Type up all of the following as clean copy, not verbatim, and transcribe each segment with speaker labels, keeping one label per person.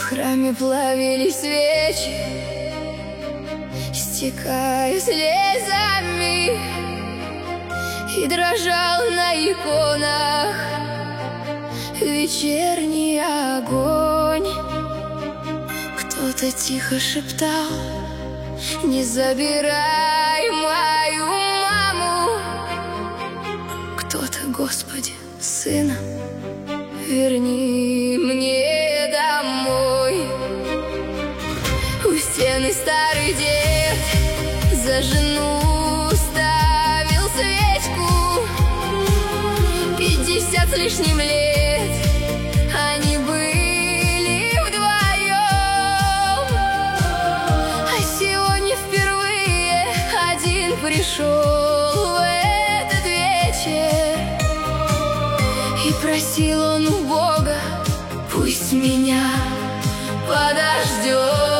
Speaker 1: храме плавились свечи, стекая слезами, и дрожал на иконах вечерний огонь. Кто-то тихо шептал: не забирай мою маму. Кто-то: Господи, сына верни мне домой. У стены старый дед за жену ставил свечку. 50 с лишним лет они были вдвоем, а сегодня впервые один пришел в этот вечер. И просил он у Бога: пусть меня подождет.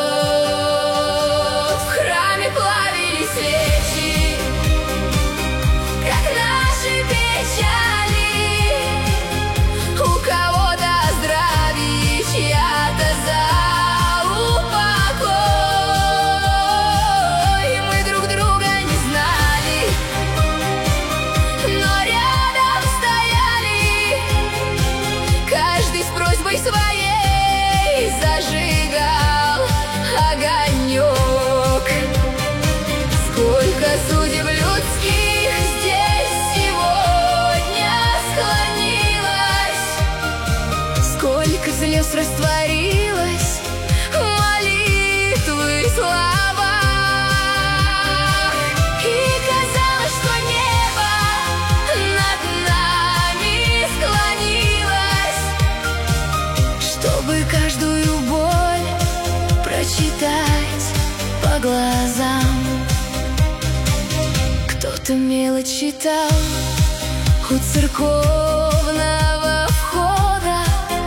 Speaker 1: В храме плавились свечи, как наши печали. У кого-то здравие, чья-то за упокой. Мы друг друга не знали, но рядом стояли. Каждый с просьбой своей зажигал огонек. Сколько судеб людских здесь сегодня склонилось, сколько слез растворилось в молитвы слова. И казалось, что небо над нами склонилось, чтобы каждую боль прочитать по глазам. Кто-то мелочь читал у церковного входа,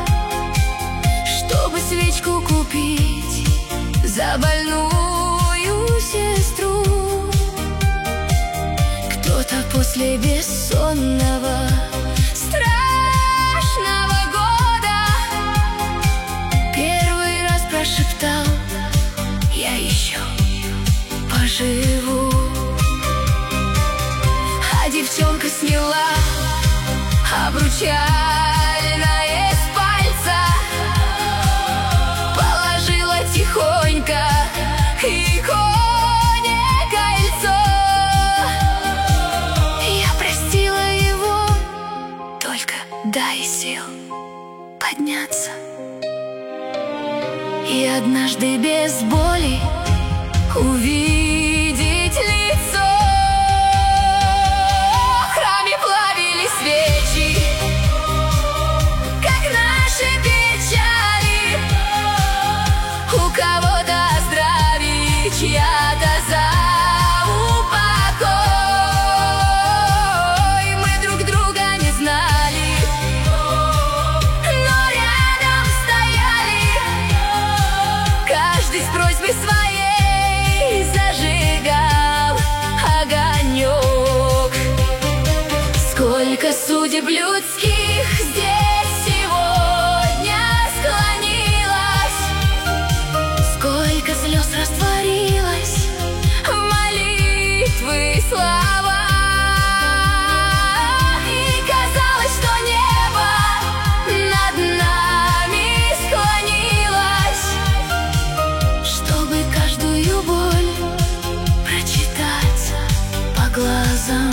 Speaker 1: чтобы свечку купить за больную сестру. Кто-то после бессонного страшного года первый раз прошептал: я еще поживу. А девчонка сняла обручальное с пальца, положила тихонько иконе кольцо. Я простила его, только дай сил подняться. И однажды без боли увидеть лицо. В храме плавились свечи, как наши печали. У кого-то здравие, чья-то за упокой. Мы друг друга не знали, но рядом стояли. Каждый с просьбой своей зажигал огонек. Сколько судеб людских здесь сегодня склонилось, сколько слез растворилось в молитвы слова. И казалось, что небо над нами склонилось, чтобы каждую боль прочитать по глазам.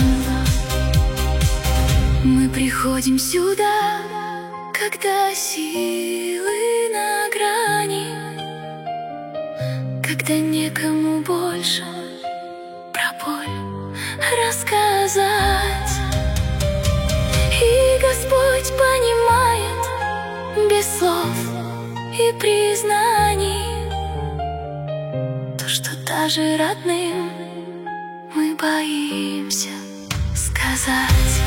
Speaker 1: Мы приходим сюда, когда силы на грани, когда некому больше про боль рассказать. И Господь понимает без слов и признаний то, что даже родным мы боимся сказать.